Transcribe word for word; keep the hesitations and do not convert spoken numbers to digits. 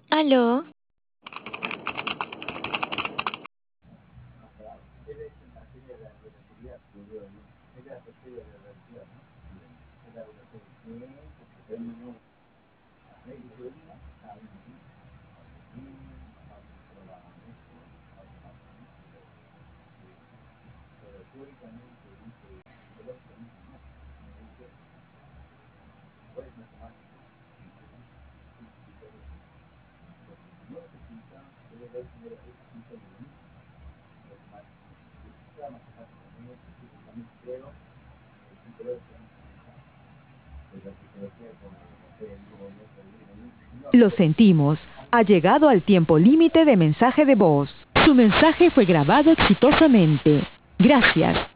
Aló, Lo sentimos, ha llegado al tiempo límite de mensaje de voz. Su mensaje fue grabado exitosamente. Gracias.